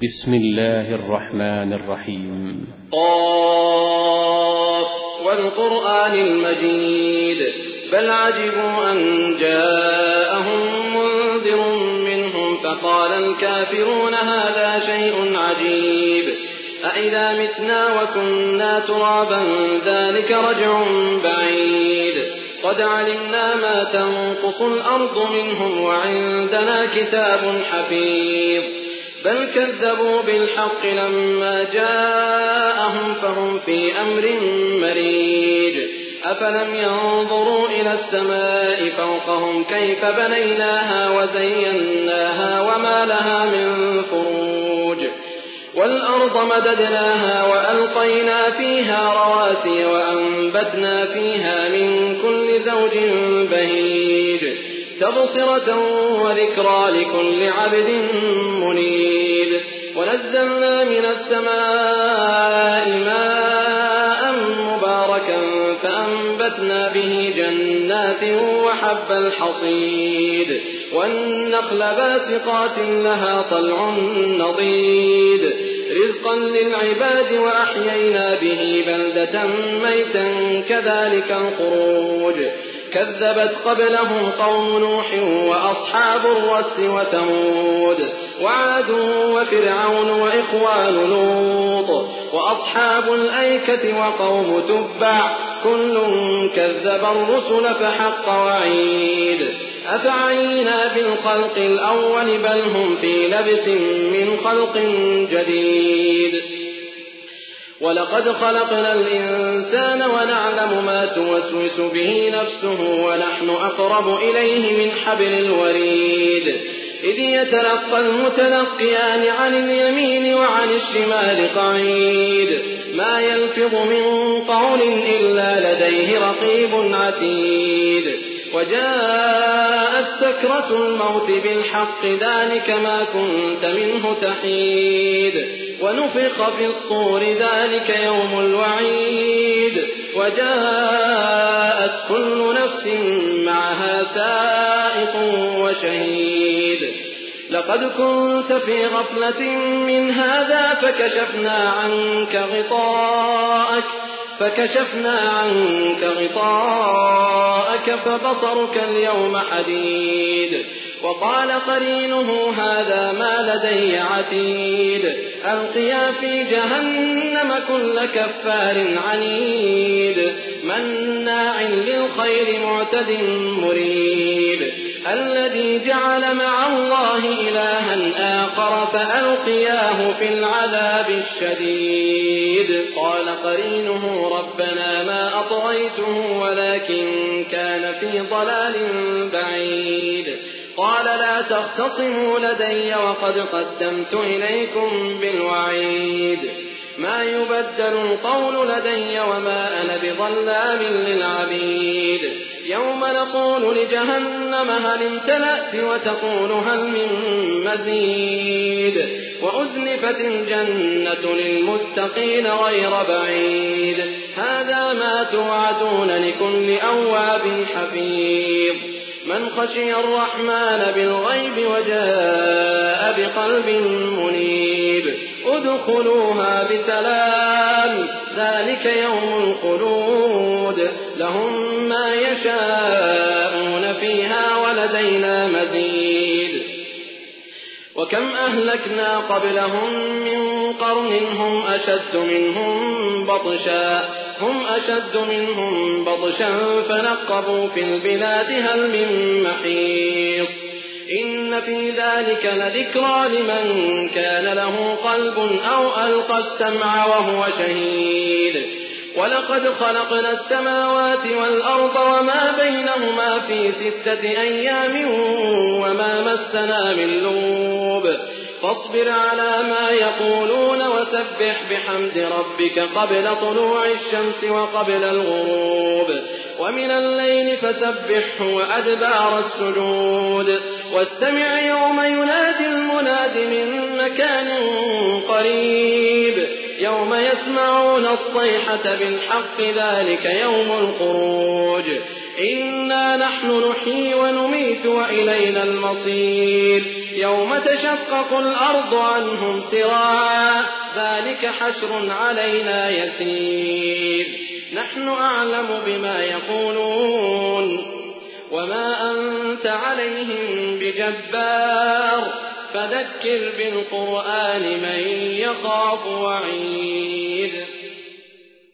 بسم الله الرحمن الرحيم. قاف والقرآن المجيد بل عجبوا أن جاءهم منذر منهم فقال الكافرون هذا شيء عجيب أإذا متنا وكنا ترابا ذلك رجع بعيد قد علمنا ما تنقص الأرض منهم وعندنا كتاب حفيظ بل كذبوا بالحق لما جاءهم فهم في أمر مريج أفلم ينظروا إلى السماء فوقهم كيف بنيناها وزيناها وما لها من فروج والأرض مددناها وألقينا فيها رواسي وأنبتنا فيها من كل زوج بهيج تبصرة وذكرى لكل عبد منيب ونزلنا من السماء ماء مباركا فأنبتنا به جنات وحب الحصيد والنخل باسقات لها طلع نضيد رزقا للعباد وأحيينا به بلدة ميتا كذلك الخروج كذبت قبلهم قوم نوح وأصحاب الرس وثمود وعاد وفرعون وإخوان لوط وأصحاب الأيكة وقوم تبع كل كذب الرسل فحق وعيد أفعينا بالخلق الأول بل هم في لبس من خلق جديد ولقد خلقنا الإنسان ونعلم ما توسوس به نفسه ونحن أقرب إليه من حبل الوريد إذ يتلقى المتلقيان عن اليمين وعن الشمال قعيد ما يلفظ من قول إلا لديه رقيب عتيد وجاءت سكرة الموت بالحق ذلك ما كنت منه تحيد ونفخ في الصور ذلك يوم الوعيد وجاءت كل نفس معها سائق وشهيد لقد كنت في غفلة من هذا فكشفنا عنك غطاءك فبصرك اليوم حديد وقال قرينه هذا ما لدي عتيد ألقيا في جهنم كل كفار عنيد مناع للخير معتد مريب الذي جعل مع الله إلها آخر فألقياه في العذاب الشديد قال قرينه ربنا ما أطغيته ولكن كان في ضلال بعيد قال لا تختصموا لدي وقد قدمت إليكم بالوعيد ما يبدل القول لدي وما أنا بظلام للعبيد يوم نقول لجهنم هل امتلأت وتقول هل من مزيد وأزلفت الجنة للمتقين غير بعيد هذا ما توعدون لكل أواب حفيظ من خشي الرحمن بالغيب وجاء بقلب منيب ادخلوها بسلام ذلك يوم الخلود لهم ما يشاءون فيها ولدينا مزيد وكم أهلكنا قبلهم من قرن هم أشد منهم بطشا فنقبوا في البلاد هل من محيص إن في ذلك لذكرى لمن كان له قلب أو ألقى السمع وهو شهيد ولقد خلقنا السماوات والأرض وما بينهما في 6 أيام وما مسنا من لغوب فاصبر على ما يقولون وسبح بحمد ربك قبل طلوع الشمس وقبل الغروب ومن الليل فسبحه وأدبار السجود واستمع يوم ينادي المناد من مكان قريب يوم يسمعون الصيحة بالحق ذلك يوم الخروج إنا نحن نحيي ونميت وإلينا المصير يوم تشقق الأرض عنهم سراعا ذلك حشر علينا يسير نحن أعلم بما يقولون وما أنت عليهم بجبار فذكر بالقرآن من يخاف وعيد